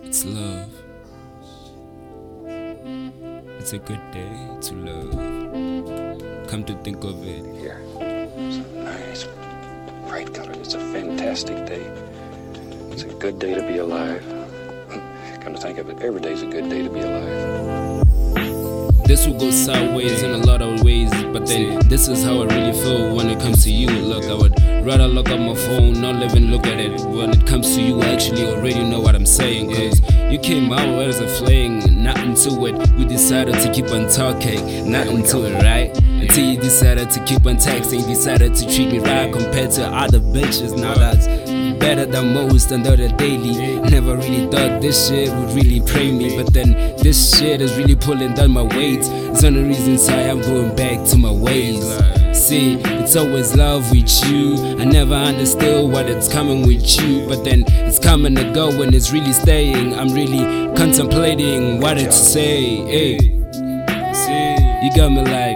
It's love. It's a good day to love. Come to think of it. Here. It's nice, bright color. It's a fantastic day. It's a good day to be alive. Come to think of it, every day's a good day to be alive. This will go sideways in a lot of ways, but then this is how I really feel when it comes to you. Look, I would rather look at my phone, not even look at it. When it comes to you, I actually already know what I'm saying. Cause you came out as a fling, not into it. We decided to keep on talking, not into it, right? Until you decided to keep on texting, decided to treat me right compared to other bitches. Now that's better than most and the daily. Never really thought this shit would really pray me, but then this shit is really pulling down my weight. It's one of the reasons why I'm going back to my ways. See, it's always love with you. I never understood what it's coming with you, but then it's coming to go and it's really staying. I'm really contemplating what it to say. Hey, see, you got me like,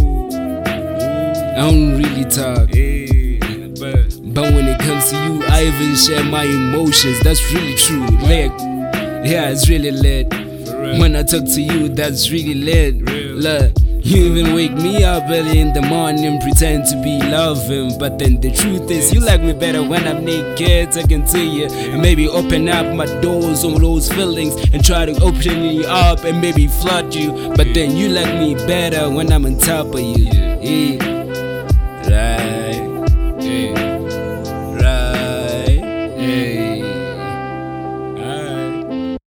I don't really talk. But when it comes to you, I even share my emotions. That's really true. Like, yeah, it's really lit. When I talk to you, that's really lit. Look, you even wake me up early in the morning, pretend to be loving. But then the truth is, you like me better when I'm naked, talking to you. And maybe open up my doors on those feelings and try to open you up and maybe flood you. But then you like me better when I'm on top of you. Yeah.